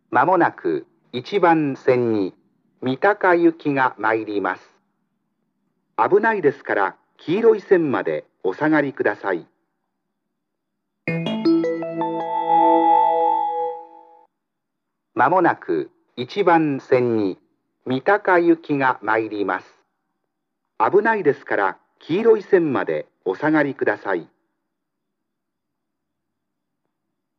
まもなく1番線に三鷹行きが参ります。危ないですから黄色い線までお下がりください。まもなく1番線に三鷹行きが参ります。危ないですから黄色い線までお下がりください。